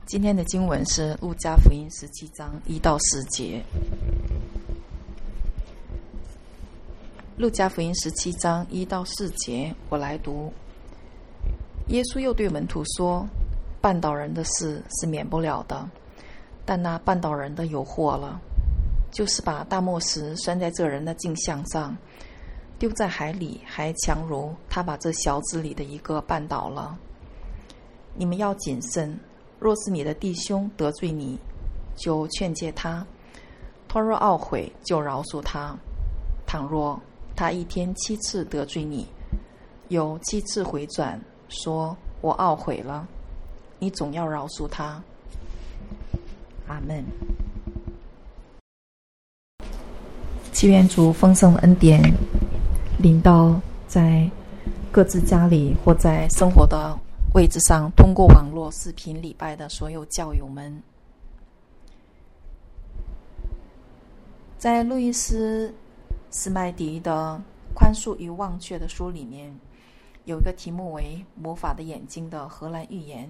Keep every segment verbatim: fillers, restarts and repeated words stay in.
今天的经文是路加福音十七章一到十节。路加福音十七章一到四节，我来读。耶稣又对门徒说：绊倒人的事是免不了的，但那绊倒人的有祸了，就是把大磨石拴在这人的颈项上，丢在海里，还强如他把这小子里的一个绊倒了。你们要谨慎，若是你的弟兄得罪你，就劝诫他；他若懊悔，就饶恕他。倘若他一天七次得罪你，有七次回转，说我懊悔了，你总要饶恕他。阿们。祈愿主丰盛的恩典临到在各自家里或在生活的位置上通过网络视频礼拜的所有教友们。在路易斯斯麦迪的宽恕与忘却的书里面，有一个题目为魔法的眼睛的荷兰寓言。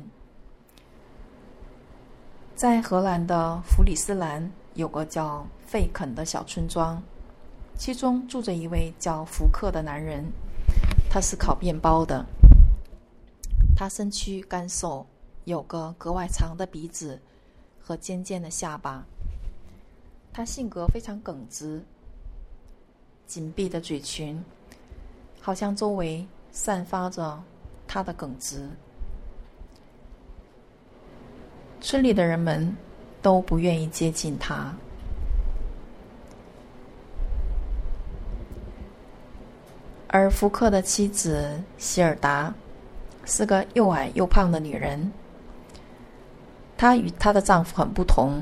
在荷兰的弗里斯兰有个叫费肯的小村庄，其中住着一位叫福克的男人，他是烤面包的。他身躯干瘦，有个格外长的鼻子和尖尖的下巴。他性格非常耿直，紧闭的嘴唇好像周围散发着他的耿直。村里的人们都不愿意接近他。而福克的妻子希尔达是个又矮又胖的女人，她与她的丈夫很不同。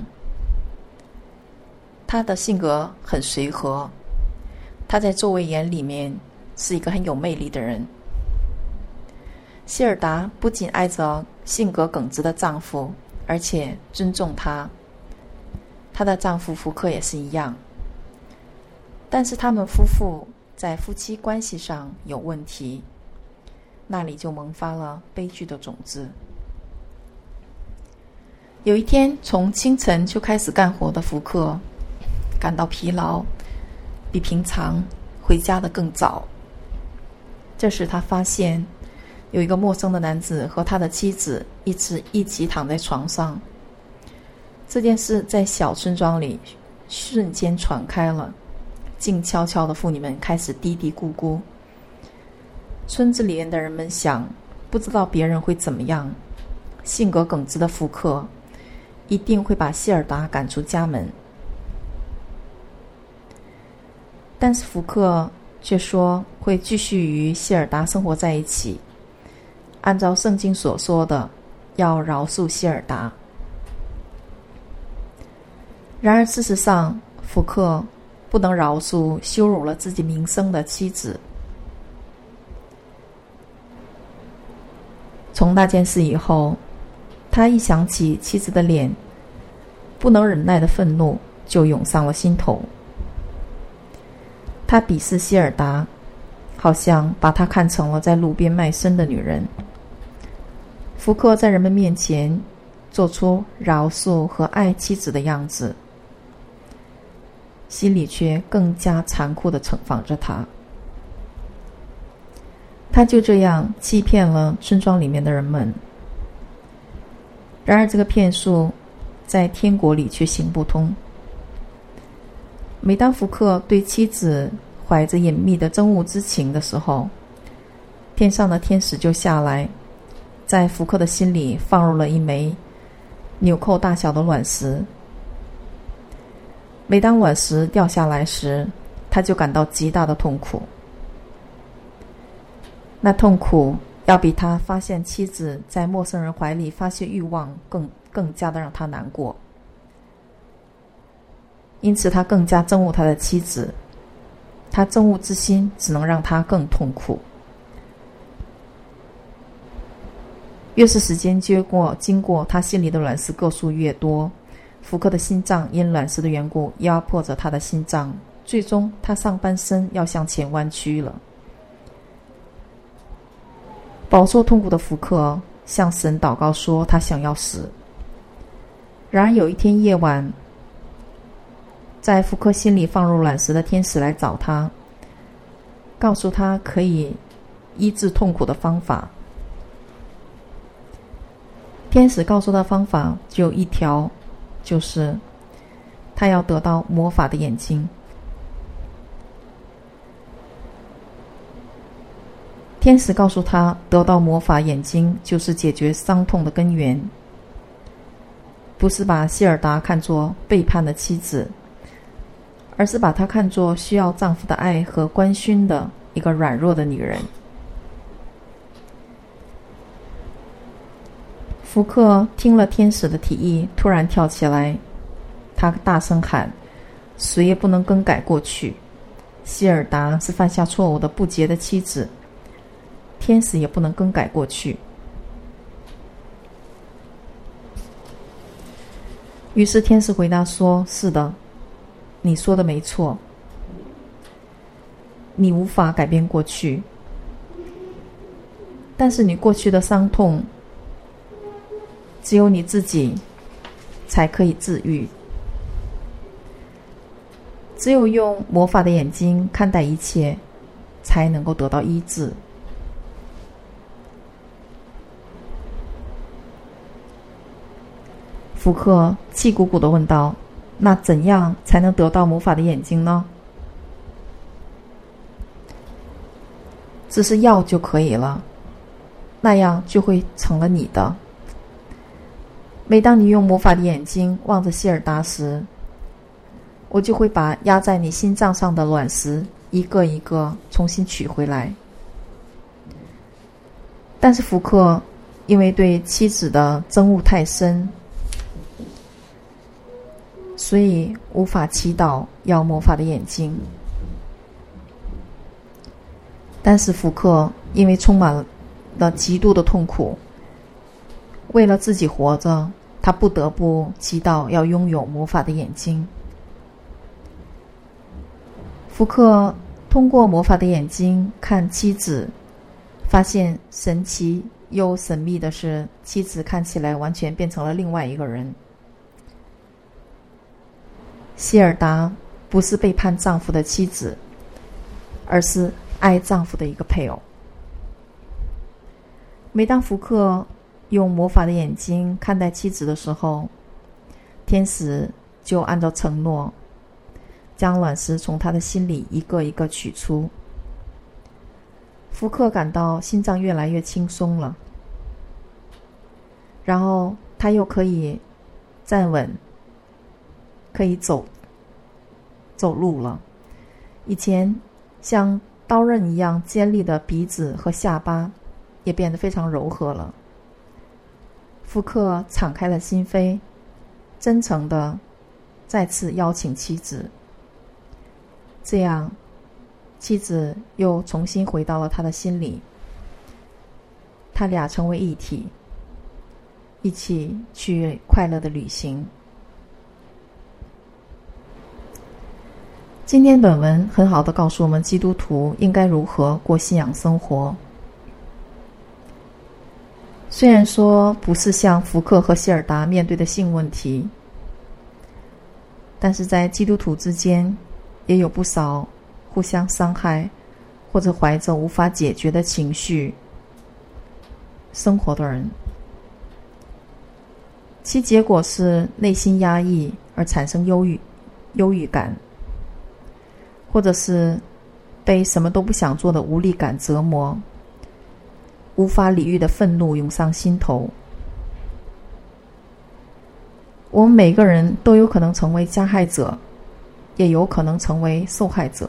她的性格很随和，她在周围眼里面是一个很有魅力的人。希尔达不仅爱着性格耿直的丈夫，而且尊重他。她的丈夫福克也是一样，但是他们夫妇在夫妻关系上有问题，那里就萌发了悲剧的种子。有一天，从清晨就开始干活的福克感到疲劳，比平常回家的更早。这时他发现有一个陌生的男子和他的妻子一起一起躺在床上。这件事在小村庄里瞬间传开了，静悄悄的妇女们开始嘀嘀咕咕。村子里的人们想，不知道别人会怎么样，性格耿直的福克一定会把希尔达赶出家门。但是福克却说会继续与希尔达生活在一起，按照圣经所说的，要饶恕希尔达。然而事实上，福克不能饶恕羞辱了自己名声的妻子。从那件事以后，他一想起妻子的脸，不能忍耐的愤怒就涌上了心头。他鄙视希尔达，好像把她看成了在路边卖身的女人。福克在人们面前做出饶恕和爱妻子的样子，心里却更加残酷地惩罚着他。他就这样欺骗了村庄里面的人们。然而这个骗术在天国里却行不通。每当福克对妻子怀着隐秘的憎恶之情的时候，天上的天使就下来，在福克的心里放入了一枚纽扣大小的卵石。每当卵石掉下来时，他就感到极大的痛苦。那痛苦要比他发现妻子在陌生人怀里发泄欲望更更加的让他难过。因此他更加憎恶他的妻子，他憎恶之心只能让他更痛苦。越是时间经过经过他心里的卵石个数越多，福克的心脏因卵石的缘故压迫着他的心脏，最终他上半身要向前弯曲了。饱受痛苦的福克向神祷告说他想要死， 然而有一天夜晚，在福克心里放入卵石的天使来找他，告诉他可以医治痛苦的方法。天使告诉他方法只有一条，就是他要得到魔法的眼睛。天使告诉他，得到魔法眼睛就是解决伤痛的根源，不是把希尔达看作背叛的妻子，而是把她看作需要丈夫的爱和关心的一个软弱的女人。福克听了天使的提议，突然跳起来，他大声喊：谁也不能更改过去，希尔达是犯下错误的不洁的妻子，天使也不能更改过去。于是天使回答说：是的，你说的没错，你无法改变过去，但是你过去的伤痛只有你自己才可以治愈。只有用魔法的眼睛看待一切，才能够得到医治。福克气鼓鼓地问道：那怎样才能得到魔法的眼睛呢？只是要就可以了，那样就会成了你的。每当你用魔法的眼睛望着希尔达时，我就会把压在你心脏上的卵石一个一个重新取回来。但是福克因为对妻子的憎恶太深，所以无法祈祷要魔法的眼睛。但是福克因为充满了极度的痛苦，为了自己活着，他不得不祈祷要拥有魔法的眼睛。福克通过魔法的眼睛看妻子，发现神奇又神秘的是，妻子看起来完全变成了另外一个人。希尔达不是背叛丈夫的妻子，而是爱丈夫的一个配偶。每当福克用魔法的眼睛看待妻子的时候，天使就按照承诺将卵石从他的心里一个一个取出。福克感到心脏越来越轻松了，然后他又可以站稳，可以走走路了。以前像刀刃一样尖利的鼻子和下巴也变得非常柔和了。福克敞开了心扉，真诚地再次邀请妻子，这样妻子又重新回到了他的心里，他俩成为一体，一起去快乐的旅行。今天本文很好地告诉我们基督徒应该如何过信仰生活。虽然说不是像福克和希尔达面对的性问题，但是在基督徒之间也有不少互相伤害或者怀着无法解决的情绪生活的人，其结果是内心压抑而产生忧郁忧郁感，或者是被什么都不想做的无力感折磨，无法理喻的愤怒涌上心头。我们每个人都有可能成为加害者，也有可能成为受害者。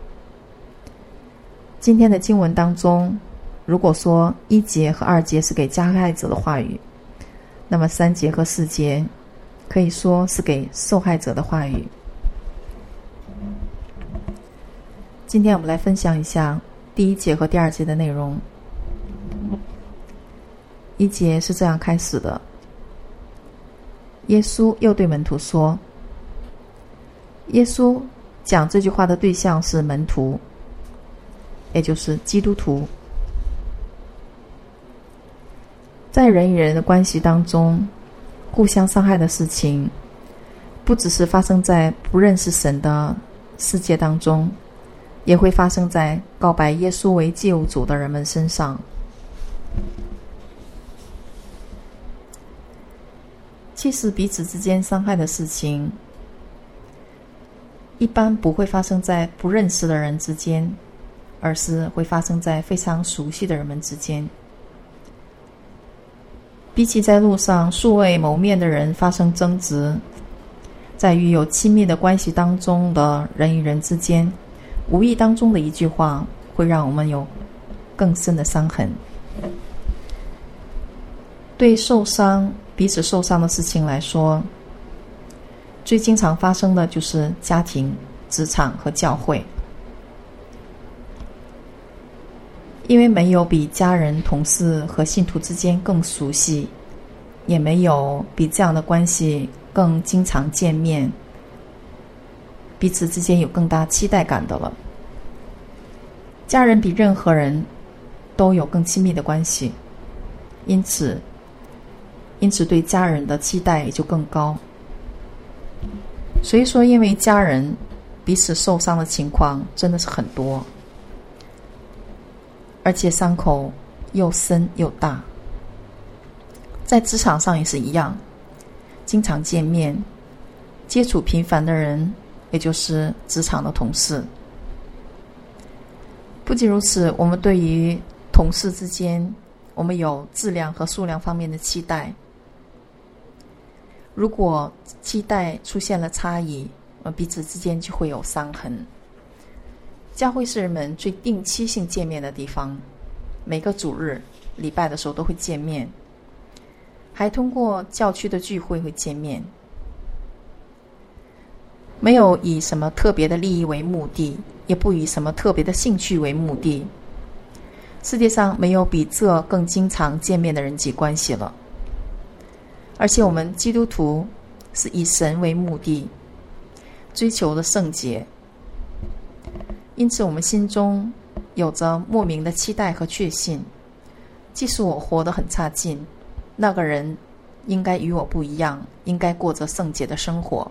今天的经文当中，如果说一节和二节是给加害者的话语，那么三节和四节可以说是给受害者的话语。今天我们来分享一下第一节和第二节的内容。一节是这样开始的：耶稣又对门徒说，耶稣讲这句话的对象是门徒，也就是基督徒。在人与人的关系当中， 互相伤害的事情，不只是发生在不认识神的世界当中，也会发生在告白耶稣为救主的人们身上。其实彼此之间伤害的事情，一般不会发生在不认识的人之间，而是会发生在非常熟悉的人们之间。比起在路上素未谋面的人发生争执，在于有亲密的关系当中的人与人之间，无意当中的一句话会让我们有更深的伤痕。对受伤彼此受伤的事情来说，最经常发生的就是家庭、职场和教会。因为没有比家人、同事和信徒之间更熟悉，也没有比这样的关系更经常见面，彼此之间有更大期待感的了。家人比任何人都有更亲密的关系，因此因此对家人的期待也就更高。所以说，因为家人彼此受伤的情况真的是很多，而且伤口又深又大。在职场上也是一样，经常见面、接触频繁的人，也就是职场的同事。不仅如此，我们对于同事之间，我们有质量和数量方面的期待。如果期待出现了差异，彼此之间就会有伤痕。教会是人们最定期性见面的地方，每个主日、礼拜的时候都会见面，还通过教区的聚会会见面。没有以什么特别的利益为目的，也不以什么特别的兴趣为目的。世界上没有比这更经常见面的人际关系了。而且我们基督徒是以神为目的，追求的圣洁，因此我们心中有着莫名的期待和确信，即使我活得很差劲，那个人应该与我不一样，应该过着圣洁的生活。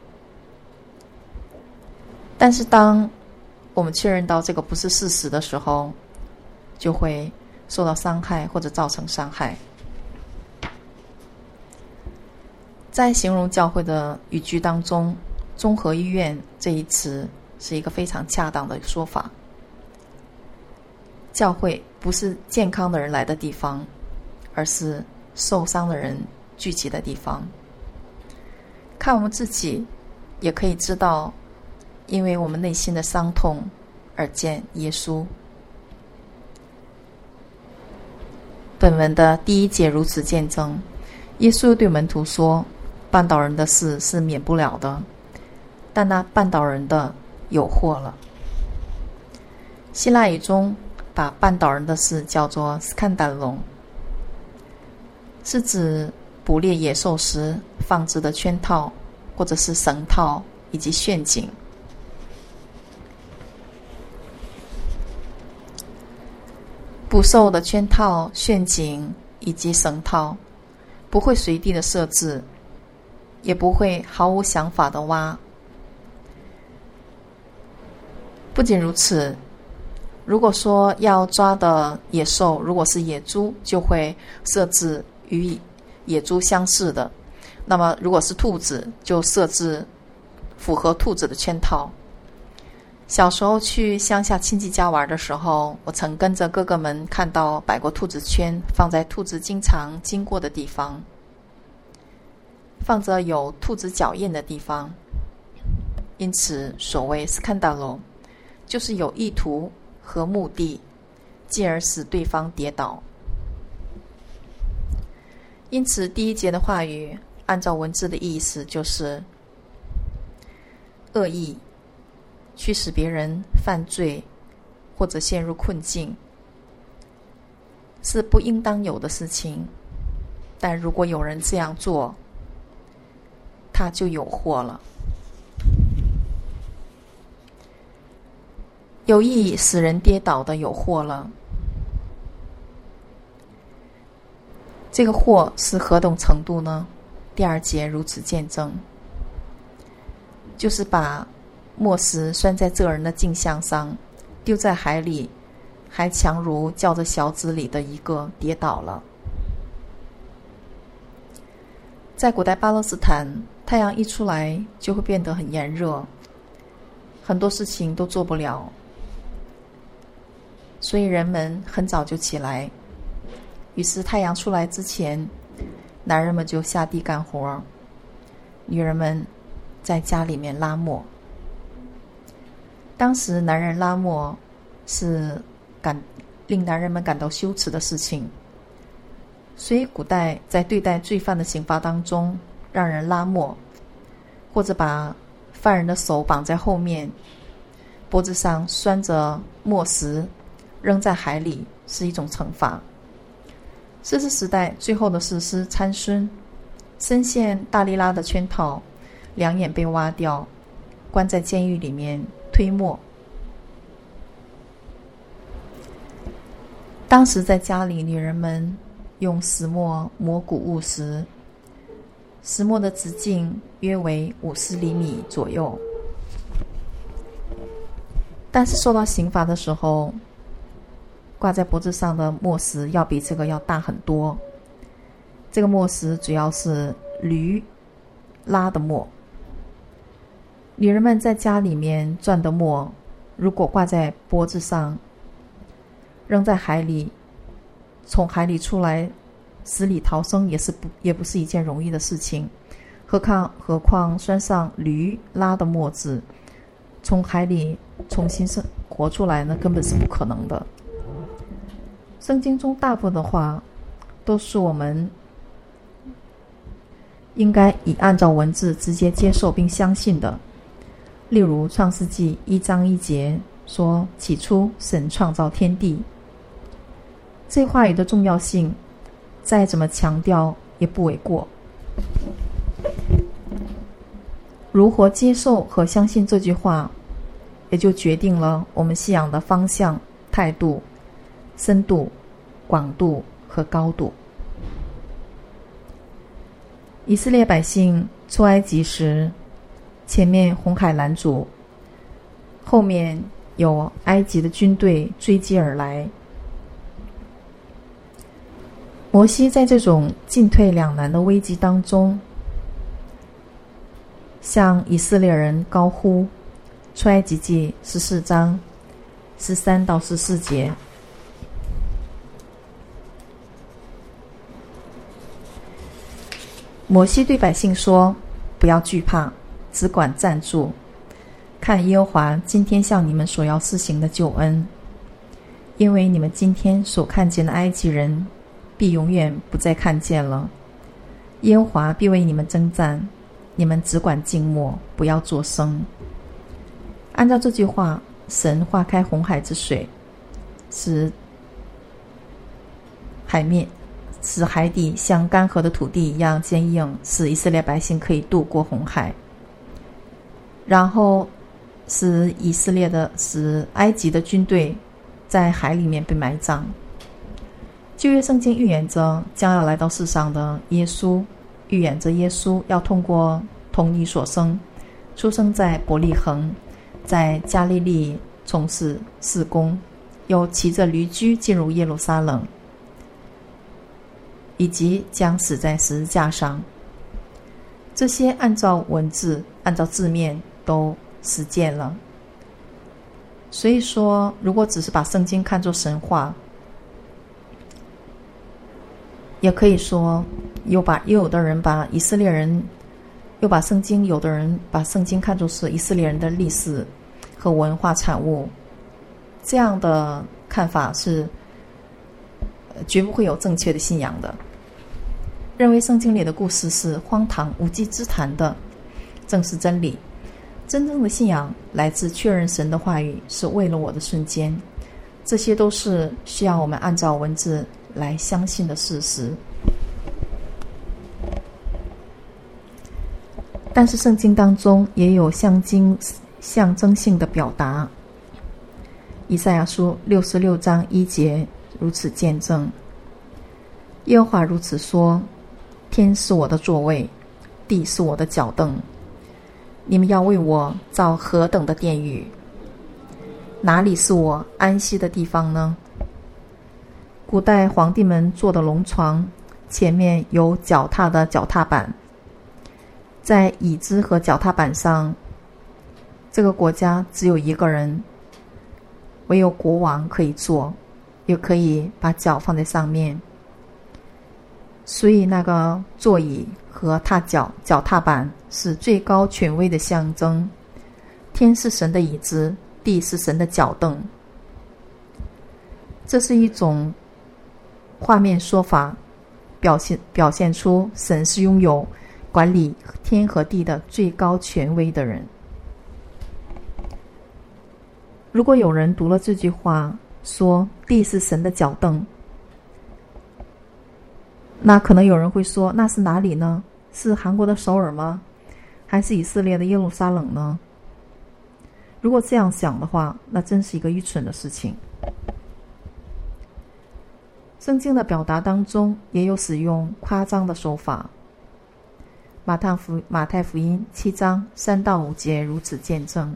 但是当我们确认到这个不是事实的时候，就会受到伤害或者造成伤害。在形容教会的语句当中，综合医院这一词是一个非常恰当的说法。教会不是健康的人来的地方，而是受伤的人聚集的地方。看我们自己，也可以知道，因为我们内心的伤痛而见耶稣。本文的第一节如此见证，耶稣对门徒说，绊倒人的事是免不了的，但那绊倒人的有祸了。希腊语中把绊倒人的事叫做 skandalon， 是指捕猎野兽时放置的圈套或者是绳套以及陷阱。捕兽的圈套、陷阱以及绳套不会随地的设置，也不会毫无想法的挖。不仅如此，如果说要抓的野兽如果是野猪，就会设置与野猪相似的，那么如果是兔子，就设置符合兔子的圈套。小时候去乡下亲戚家玩的时候，我曾跟着哥哥们看到摆过兔子圈，放在兔子经常经过的地方，放着有兔子脚印的地方。因此所谓 skandalo 就是有意图和目的，进而使对方跌倒。因此第一节的话语按照文字的意思就是恶意驱使别人犯罪或者陷入困境，是不应当有的事情，但如果有人这样做，他就有祸了。有意使人跌倒的有祸了。这个祸是何等程度呢？ 第二节如此见证，就是把磨石拴在这人的镜像上，丢在海里，还强如叫着小子里的一个跌倒了。在古代巴勒斯坦，太阳一出来就会变得很炎热，很多事情都做不了，所以人们很早就起来。于是太阳出来之前，男人们就下地干活，女人们在家里面拉磨。当时男人拉磨是感令男人们感到羞耻的事情，所以古代在对待罪犯的刑罚当中，让人拉磨，或者把犯人的手绑在后面，脖子上拴着磨石，扔在海里，是一种惩罚。士师时代最后的士师参孙，深陷大利拉的圈套，两眼被挖掉，关在监狱里面推磨。当时在家里，女人们用石磨磨谷物时，石磨的直径约为五十厘米左右，但是受到刑罚的时候，挂在脖子上的磨石要比这个要大很多。这个磨石主要是驴拉的磨。女人们在家里面赚的磨，如果挂在脖子上，扔在海里，从海里出来死里逃生也是不也不是一件容易的事情。何况何况拴上驴拉的磨子，从海里重新生活出来呢，根本是不可能的。圣经中大部分的话都是我们应该以按照文字直接接受并相信的。例如创世纪一章一节说，起初神创造天地。这话语的重要性再怎么强调也不为过。如何接受和相信这句话，也就决定了我们信仰的方向、态度、深度、广度和高度。以色列百姓出埃及时，前面红海拦阻，后面有埃及的军队追击而来。摩西在这种进退两难的危机当中，向以色列人高呼，出埃及记十四章十三到十四节。摩西对百姓说，不要惧怕，只管站住，看耶和华今天向你们所要施行的救恩，因为你们今天所看见的埃及人必永远不再看见了。耶和华必为你们征战，你们只管静默，不要作声。按照这句话，神化开红海之水，使海面使海底像干涸的土地一样坚硬，使以色列百姓可以渡过红海，然后使以色列的使埃及的军队在海里面被埋葬。旧约圣经预言着将要来到世上的耶稣，预言着耶稣要通过童女所生，出生在伯利恒，在加利利从事事工，又骑着驴驹进入耶路撒冷，以及将死在十字架上。这些按照文字按照字面都实践了。所以说，如果只是把圣经看作神话，也可以说又把又有的人把以色列人又把圣经有的人把圣经看作是以色列人的历史和文化产物，这样的看法是绝不会有正确的信仰的。认为圣经里的故事是荒唐无稽之谈的，正是真理。真正的信仰来自确认神的话语是为了我的瞬间，这些都是需要我们按照文字来相信的事实。但是圣经当中也有象征象征性的表达。以赛亚书六十六章一节如此见证，耶和华如此说，天是我的座位， 地是我的脚凳。你们要为我造何等的殿宇？哪里是我安息的地方呢？古代皇帝们坐的龙床，前面有脚踏的脚踏板，在椅子和脚踏板上，这个国家只有一个人，唯有国王可以坐，也可以把脚放在上面。所以那个座椅和踏脚脚踏板是最高权威的象征。天是神的椅子，地是神的脚凳。这是一种画面说法，表现表现出神是拥有管理天和地的最高权威的人。如果有人读了这句话，说地是神的脚凳，那可能有人会说，那是哪里呢？是韩国的首尔吗？还是以色列的耶路撒冷呢？如果这样想的话，那真是一个愚蠢的事情。圣经的表达当中也有使用夸张的手法。马太福马太福音七章三到五节如此见证。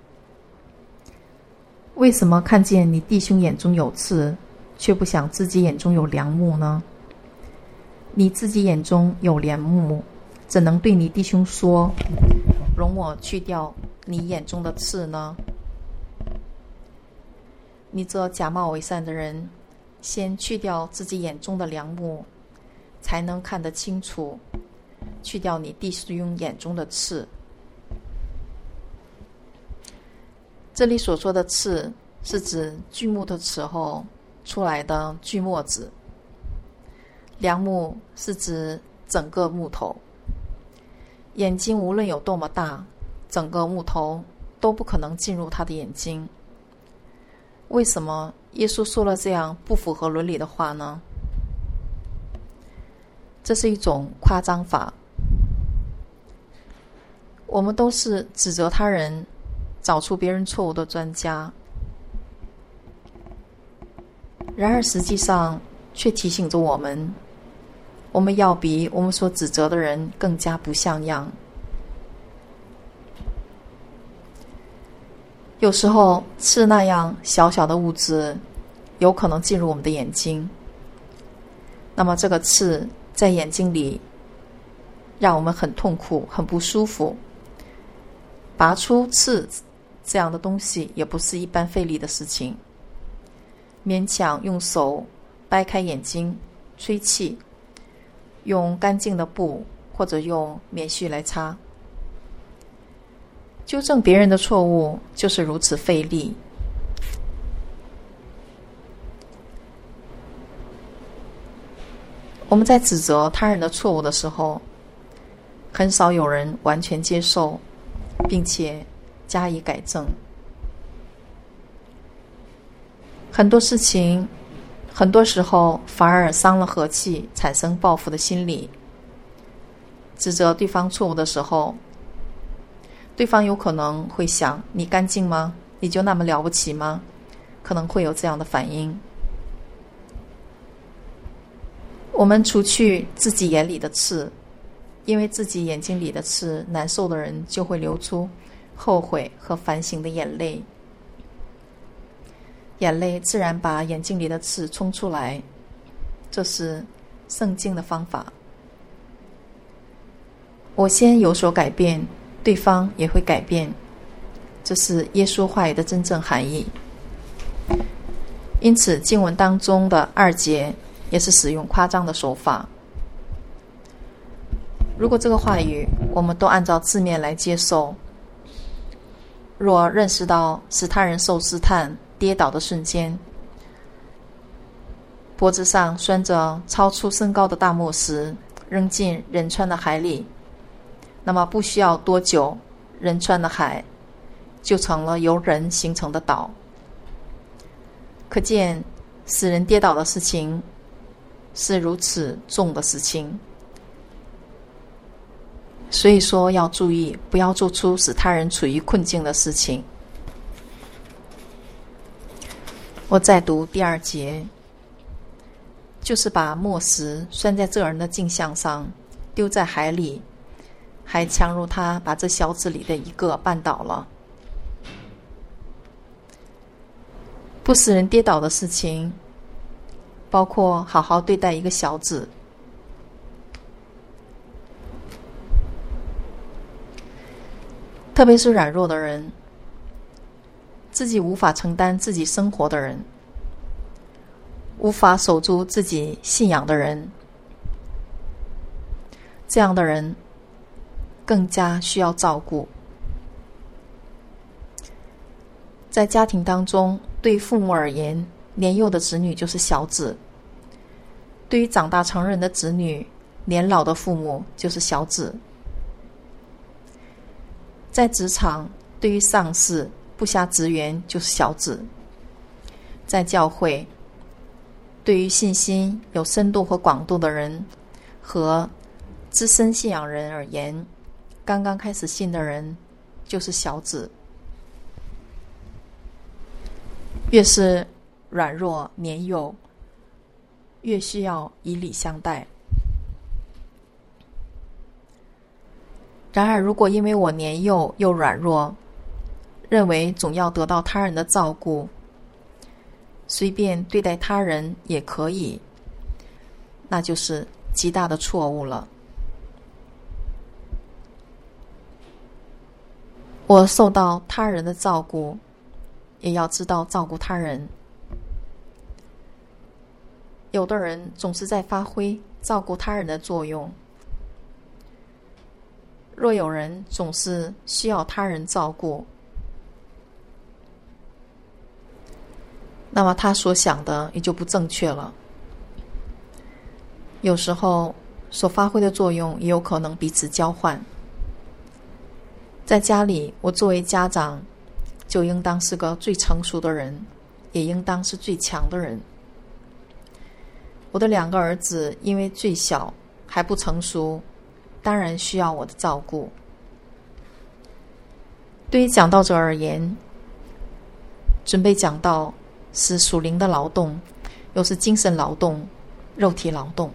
为什么看见你弟兄眼中有刺，却不想自己眼中有梁木呢？你自己眼中有梁木，怎能对你弟兄说，容我去掉你眼中的刺呢？你这假冒伪善的人，先去掉自己眼中的梁木，才能看得清楚，去掉你弟兄眼中的刺。这里所说的刺，是指锯木的时候出来的锯末子。梁木是指整个木头。眼睛无论有多么大，整个木头都不可能进入他的眼睛。为什么耶稣说了这样不符合伦理的话呢？这是一种夸张法。我们都是指责他人，找出别人错误的专家，然而实际上却提醒着我们，我们要比我们所指责的人更加不像样。有时候刺那样小小的物质有可能进入我们的眼睛，那么这个刺在眼睛里让我们很痛苦，很不舒服。拔出刺这样的东西也不是一般费力的事情，勉强用手掰开眼睛吹气，用干净的布或者用棉絮来擦。纠正别人的错误就是如此费力。我们在指责他人的错误的时候，很少有人完全接受并且加以改正。很多事情很多时候反而伤了和气，产生报复的心理。指责对方错误的时候，对方有可能会想，你干净吗？你就那么了不起吗？可能会有这样的反应。我们除去自己眼里的刺，因为自己眼睛里的刺难受的人就会流出后悔和反省的眼泪，眼泪自然把眼睛里的刺冲出来，这是圣经的方法。我先有所改变，对方也会改变，这是耶稣话语的真正含义。因此经文当中的二节也是使用夸张的手法。如果这个话语我们都按照字面来接受，若认识到使他人受试探跌倒的瞬间，脖子上拴着超出身高的大木石扔进仁川的海里，那么不需要多久，仁川的海就成了由人形成的岛。可见使人跌倒的事情是如此重的事情，所以说要注意，不要做出使他人处于困境的事情。我再读第二节，就是把磨石拴在这人的镜像上，丢在海里， 还强如他把这小子里的一个绊倒了。不使人跌倒的事情，包括好好对待一个小子，特别是软弱的人，自己无法承担自己生活的人，无法守住自己信仰的人，这样的人更加需要照顾。在家庭当中，对父母而言，年幼的子女就是小子；对于长大成人的子女，年老的父母就是小子。在职场，对于上司、部下职员就是小子；在教会，对于信心有深度和广度的人和资深信仰人而言，刚刚开始信的人就是小子。越是软弱年幼，越需要以礼相待。然而，如果因为我年幼又软弱，认为总要得到他人的照顾，随便对待他人也可以，那就是极大的错误了。我受到他人的照顾，也要知道照顾他人。有的人总是在发挥照顾他人的作用，若有人总是需要他人照顾，那么他所想的也就不正确了。有时候所发挥的作用也有可能彼此交换。在家里，我作为家长，就应当是个最成熟的人，也应当是最强的人。我的两个儿子因为最小还不成熟，当然需要我的照顾。对于讲道者而言，准备讲道是属灵的劳动，又是精神劳动、肉体劳动。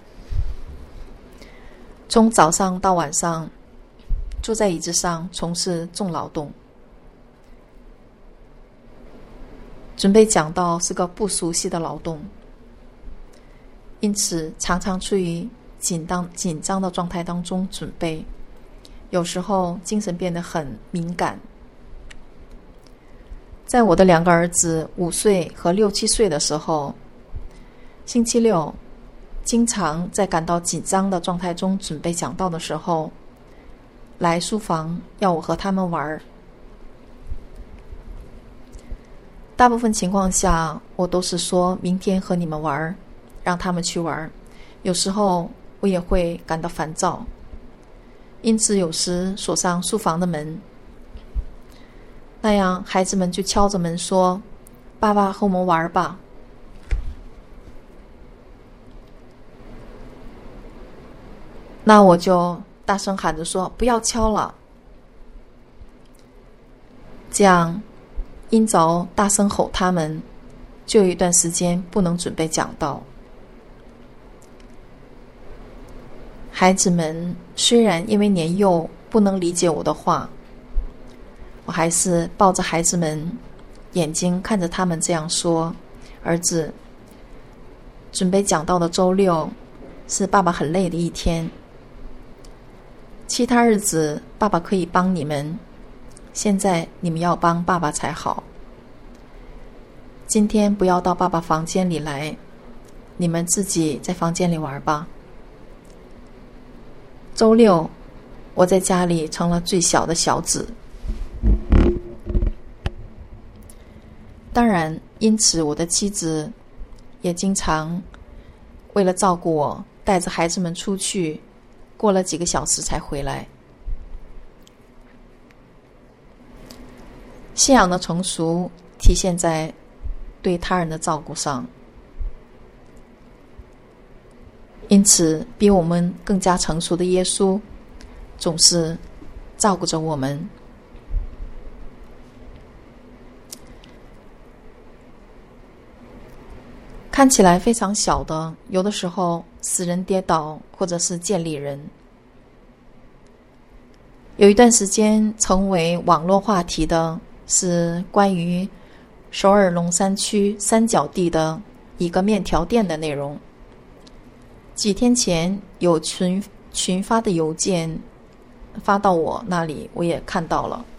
从早上到晚上，坐在椅子上从事重劳动。准备讲道是个不熟悉的劳动，因此常常处于紧张紧张的状态当中准备，有时候精神变得很敏感。在我的两个儿子五岁和六七岁的时候，星期六经常在感到紧张的状态中准备讲道的时候，来书房要我和他们玩。大部分情况下，我都是说明天和你们玩，让他们去玩。有时候我也会感到烦躁，因此有时锁上书房的门，那样孩子们就敲着门说：“爸爸和我们玩吧。”那我就大声喊着说：“不要敲了。”这样因着大声吼他们，就有一段时间不能准备讲道。孩子们虽然因为年幼不能理解我的话，我还是抱着孩子们，眼睛看着他们这样说：“儿子，准备讲道的周六是爸爸很累的一天，其他日子爸爸可以帮你们，现在你们要帮爸爸才好。今天不要到爸爸房间里来，你们自己在房间里玩吧。”周六，我在家里成了最小的小子。当然，因此我的妻子也经常为了照顾我，带着孩子们出去，过了几个小时才回来。信仰的成熟体现在对他人的照顾上，因此比我们更加成熟的耶稣总是照顾着我们。看起来非常小的，有的时候使人跌倒或者是建立人， 有一段时间成为网络话题的是关于首尔龙山区三角地的一个面条店的内容。几天前有群群发的邮件发到我那里，我也看到了。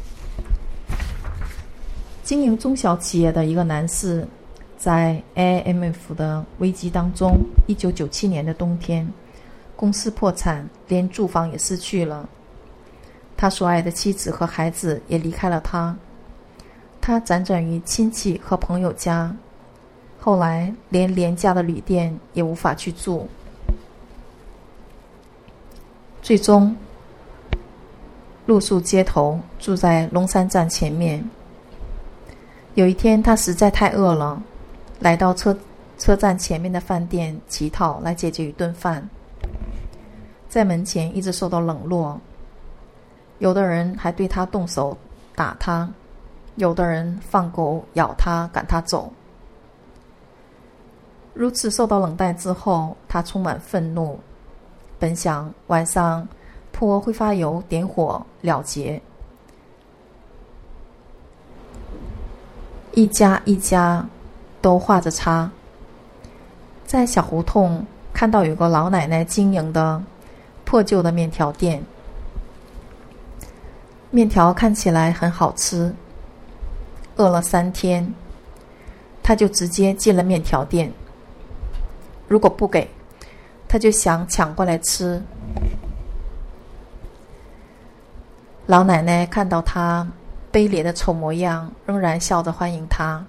经营中小企业的一个男士，在 I M F 的危机当中，一九九七年的冬天，公司破产，连住房也失去了。他所爱的妻子和孩子也离开了他，他辗转于亲戚和朋友家，后来连廉价的旅店也无法去住。最终露宿街头，住在龙山站前面。有一天他实在太饿了，来到车车站前面的饭店乞讨来解决一顿饭。在门前一直受到冷落，有的人还对他动手打他，有的人放狗咬他赶他走。如此受到冷待之后，他充满愤怒，本想晚上泼挥发油点火了结。一家一家都画着叉。在小胡同看到有个老奶奶经营的破旧的面条店，面条看起来很好吃。饿了三天，他就直接进了面条店，如果不给，他就想抢过来吃。老奶奶看到他卑劣的丑模样，仍然笑着欢迎他。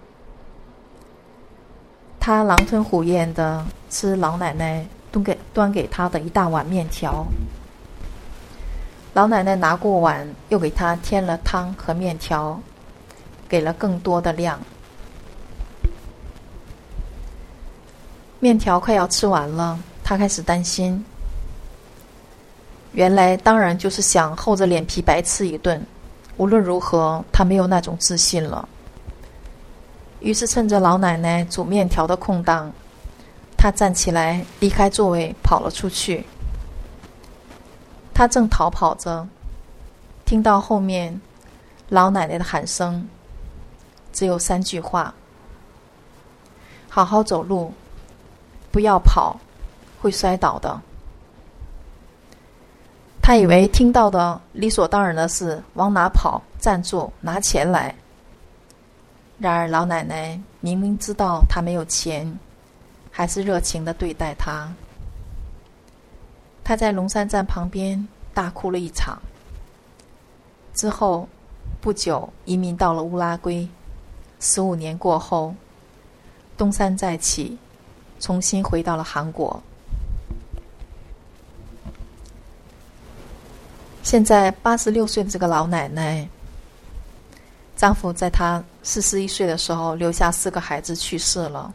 他狼吞虎咽地吃老奶奶端给端给他的一大碗面条。老奶奶拿过碗，又给他添了汤和面条，给了更多的量。面条快要吃完了，他开始担心。原来当然就是想厚着脸皮白吃一顿，无论如何他没有那种自信了。于是趁着老奶奶煮面条的空档，他站起来离开座位跑了出去。他正逃跑着，听到后面老奶奶的喊声，只有三句话：好好走路，不要跑，会摔倒的。他以为听到的理所当然的是往哪跑，站住，拿钱来。然而老奶奶明明知道他没有钱，还是热情地对待他。他在龙山站旁边大哭了一场。之后不久移民到了乌拉圭，十五年过后东山再起，重新回到了韩国。现在八十六岁的这个老奶奶，丈夫在她四十一岁的时候留下四个孩子去世了。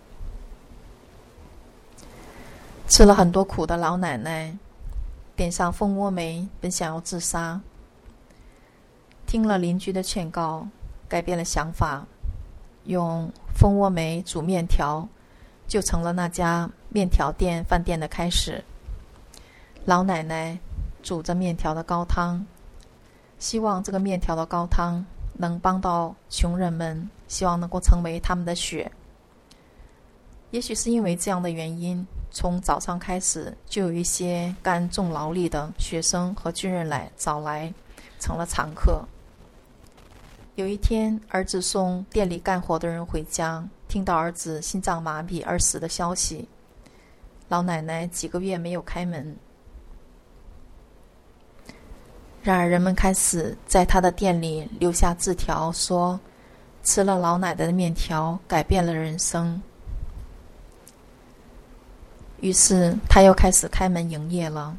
吃了很多苦的老奶奶点上蜂窝煤，本想要自杀，听了邻居的劝告，改变了想法，用蜂窝煤煮面条，就成了那家面条店饭店的开始。老奶奶煮着面条的高汤，希望这个面条的高汤能帮到穷人们，希望能够成为他们的血。也许是因为这样的原因，从早上开始就有一些干重劳力的学生和军人来找来，成了常客。有一天，儿子送店里干活的人回家，听到儿子心脏麻痹而死的消息，老奶奶几个月没有开门。然而人们开始在他的店里留下字条，说吃了老奶奶的面条改变了人生。于是他又开始开门营业了。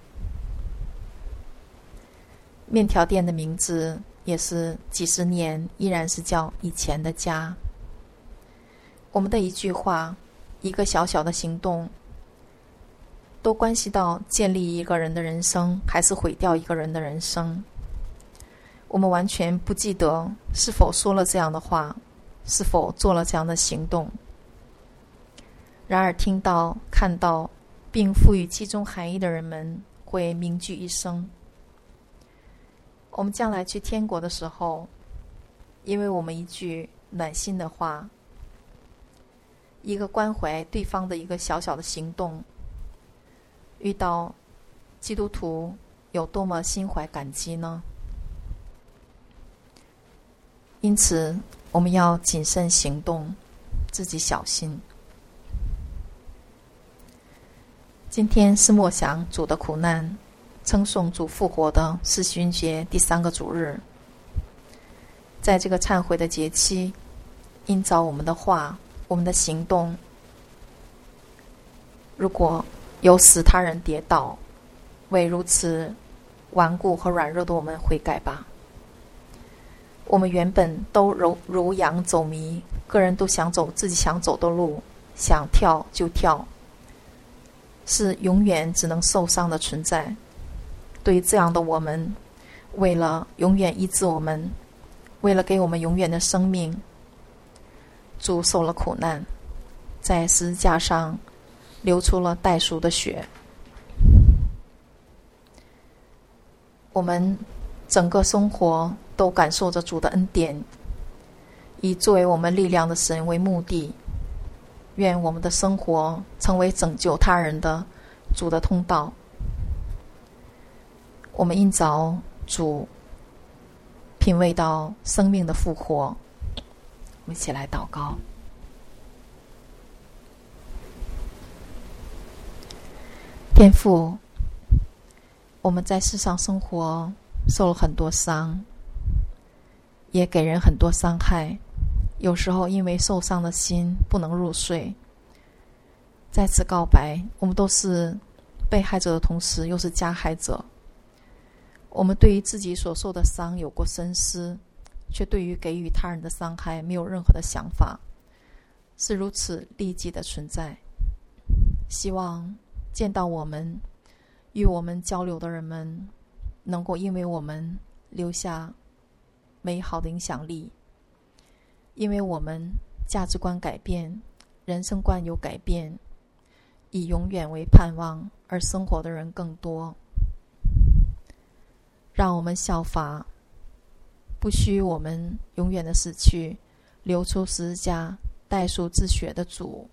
面条店的名字也是几十年依然是叫以前的家。我们的一句话，一个小小的行动，都关系到建立一个人的人生还是毁掉一个人的人生。我们完全不记得是否说了这样的话，是否做了这样的行动。然而听到看到并赋予其中含义的人们会铭记一生。 我们将来去天国的时候，因为我们一句暖心的话，一个关怀对方的一个小小的行动，遇到基督徒有多么心怀感激呢？因此我们要谨慎行动，自己小心。今天是默想主的苦难，称颂主复活的四旬节第三个主日。在这个忏悔的节期，因着我们的话，我们的行动，如果有使他人跌倒，为如此顽固和软弱的我们悔改吧。我们原本都如如羊走迷，个人都想走自己想走的路，想跳就跳，是永远只能受伤的存在。对于这样的我们，为了永远医治我们，为了给我们永远的生命，主受了苦难，在十字架上流出了代赎的血。我们整个生活都感受着主的恩典，以作为我们力量的神为目的。愿我们的生活成为拯救他人的主的通道。我们因着主品味到生命的复活，我们一起来祷告。天父，我们在世上生活受了很多伤，也给人很多伤害，有时候因为受伤的心不能入睡。在此告白，我们都是被害者的同时又是加害者。我们对于自己所受的伤有过深思，却对于给予他人的伤害没有任何的想法，是如此利己的存在。希望见到我们与我们交流的人们，能够因为我们留下美好的影响力，因为我们价值观改变，人生观有改变，以永远为盼望而生活的人更多。让我们效法，不需我们永远的死去，流出十字架代赎之血的主。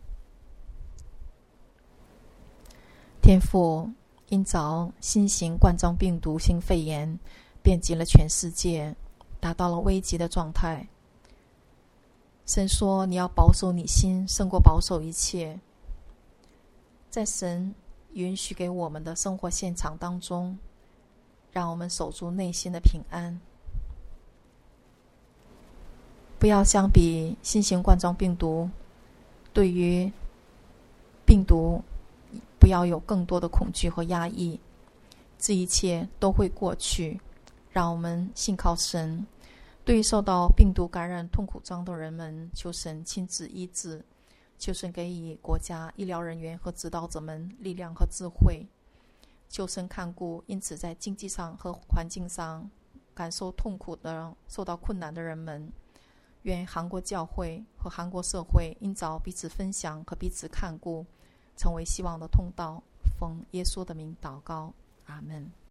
天父，因着新型冠状病毒性肺炎遍及了全世界，达到了危急的状态。神说，你要保守你心胜过保守一切。在神允许给我们的生活现场当中，让我们守住内心的平安，不要相比新型冠状病毒，对于病毒不要有更多的恐惧和压抑，这一切都会过去。让我们信靠神，对于受到病毒感染痛苦中的人们，求神亲自医治，求神给予国家医疗人员和指导者们力量和智慧，求神看顾因此在经济上和环境上感受痛苦的、受到困难的人们。愿韩国教会和韩国社会因着彼此分享和彼此看顾，成为希望的通道。奉耶稣的名祷告，阿们。